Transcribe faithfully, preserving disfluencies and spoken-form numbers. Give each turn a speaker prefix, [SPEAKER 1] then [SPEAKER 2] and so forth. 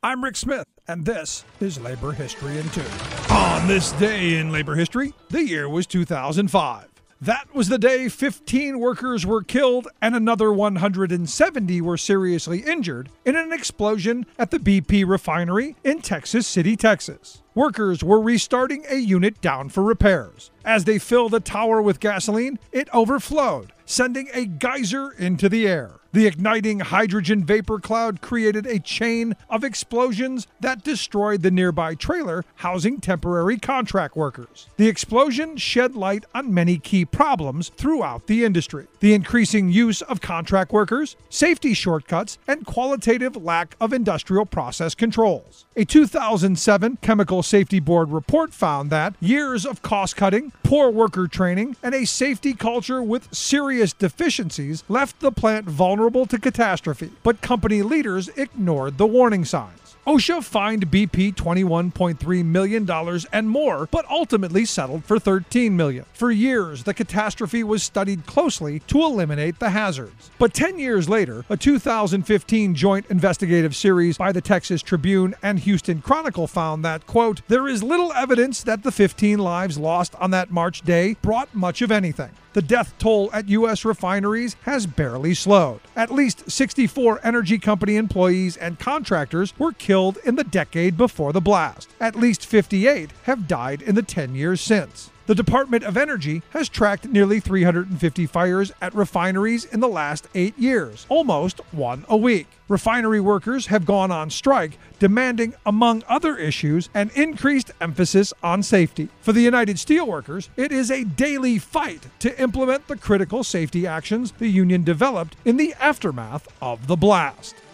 [SPEAKER 1] I'm Rick Smith, and this is Labor History in Two. On this day in labor history, the year was two thousand five. That was the day fifteen workers were killed and another one hundred seventy were seriously injured in an explosion at the B P refinery in Texas City, Texas. Workers were restarting a unit down for repairs. As they filled a tower with gasoline, it overflowed, sending a geyser into the air. The igniting hydrogen vapor cloud created a chain of explosions that destroyed the nearby trailer housing temporary contract workers. The explosion shed light on many key problems throughout the industry: the increasing use of contract workers, safety shortcuts, and qualitative lack of industrial process controls. A two thousand seven Chemical Safety Board report found that years of cost-cutting, poor worker training, and a safety culture with serious deficiencies left the plant vulnerable to catastrophe, but company leaders ignored the warning signs. OSHA fined B P twenty-one point three million dollars and more, but ultimately settled for thirteen million dollars. For years, the catastrophe was studied closely to eliminate the hazards. But ten years later, a two thousand fifteen joint investigative series by the Texas Tribune and Houston Chronicle found that, quote, there is little evidence that the fifteen lives lost on that March day brought much of anything. The death toll at U S refineries has barely slowed. At least sixty-four energy company employees and contractors were killed in the decade before the blast. At least fifty-eight have died in the ten years since. The Department of Energy has tracked nearly three hundred fifty fires at refineries in the last eight years, almost one a week. Refinery workers have gone on strike, demanding, among other issues, an increased emphasis on safety. For the United Steelworkers, it is a daily fight to implement the critical safety actions the union developed in the aftermath of the blast.